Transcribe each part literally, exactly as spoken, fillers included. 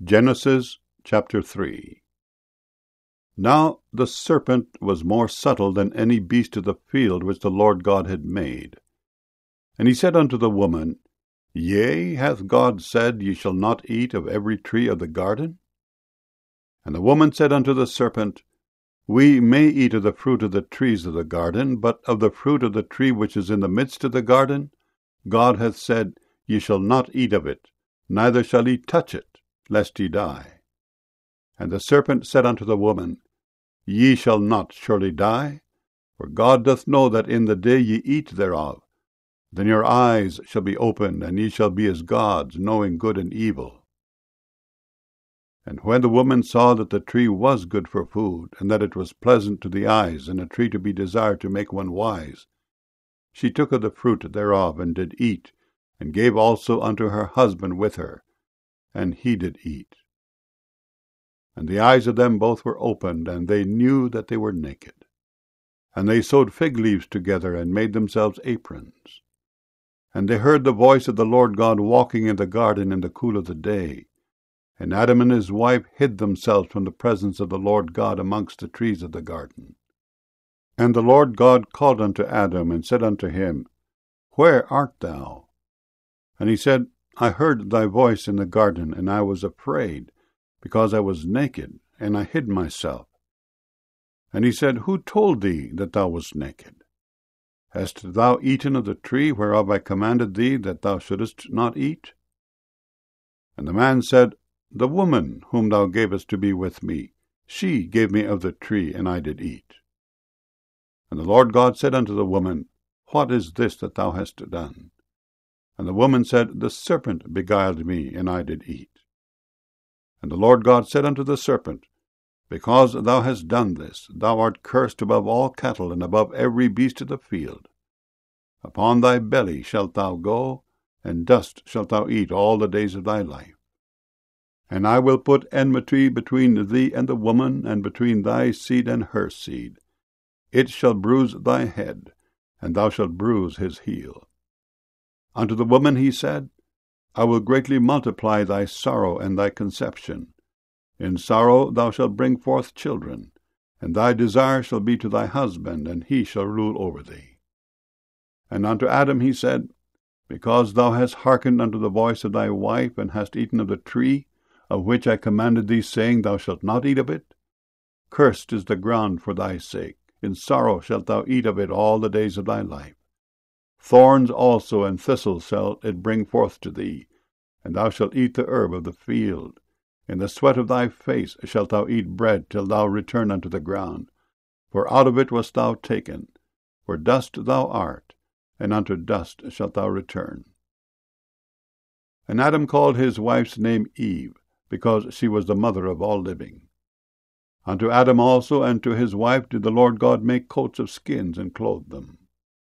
Genesis chapter three. Now the serpent was more subtle than any beast of the field which the Lord God had made. And he said unto the woman, Yea, hath God said, Ye shall not eat of every tree of the garden? And the woman said unto the serpent, We may eat of the fruit of the trees of the garden, but of the fruit of the tree which is in the midst of the garden, God hath said, Ye shall not eat of it, neither shall ye touch it, lest ye die. And the serpent said unto the woman, Ye shall not surely die, for God doth know that in the day ye eat thereof, then your eyes shall be opened, and ye shall be as gods, knowing good and evil. And when the woman saw that the tree was good for food, and that it was pleasant to the eyes, and a tree to be desired to make one wise, she took of the fruit thereof, and did eat, and gave also unto her husband with her, and he did eat. And the eyes of them both were opened, and they knew that they were naked. And they sewed fig leaves together, and made themselves aprons. And they heard the voice of the Lord God walking in the garden in the cool of the day. And Adam and his wife hid themselves from the presence of the Lord God amongst the trees of the garden. And the Lord God called unto Adam, and said unto him, Where art thou? And he said, I heard thy voice in the garden, and I was afraid, because I was naked, and I hid myself. And he said, Who told thee that thou wast naked? Hast thou eaten of the tree whereof I commanded thee that thou shouldest not eat? And the man said, The woman whom thou gavest to be with me, she gave me of the tree, and I did eat. And the Lord God said unto the woman, What is this that thou hast done? And the woman said, The serpent beguiled me, and I did eat. And the Lord God said unto the serpent, Because thou hast done this, thou art cursed above all cattle, and above every beast of the field. Upon thy belly shalt thou go, and dust shalt thou eat all the days of thy life. And I will put enmity between thee and the woman, and between thy seed and her seed. It shall bruise thy head, and thou shalt bruise his heel. Unto the woman he said, I will greatly multiply thy sorrow and thy conception. In sorrow thou shalt bring forth children, and thy desire shall be to thy husband, and he shall rule over thee. And unto Adam he said, Because thou hast hearkened unto the voice of thy wife, and hast eaten of the tree, of which I commanded thee, saying, Thou shalt not eat of it, cursed is the ground for thy sake. In sorrow shalt thou eat of it all the days of thy life. Thorns also and thistles shall it bring forth to thee, and thou shalt eat the herb of the field. In the sweat of thy face shalt thou eat bread till thou return unto the ground. For out of it wast thou taken. For dust thou art, and unto dust shalt thou return. And Adam called his wife's name Eve, because she was the mother of all living. Unto Adam also and to his wife did the Lord God make coats of skins, and clothe them.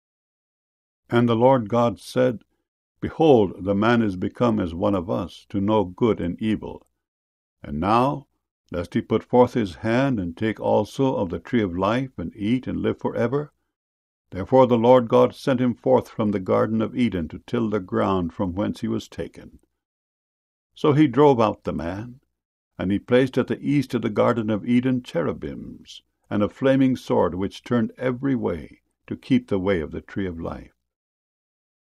And the Lord God said, Behold, the man is become as one of us, to know good and evil. And now, lest he put forth his hand, and take also of the tree of life, and eat, and live for ever. Therefore the Lord God sent him forth from the garden of Eden to till the ground from whence he was taken. So he drove out the man, and he placed at the east of the garden of Eden cherubims, and a flaming sword which turned every way, to keep the way of the tree of life.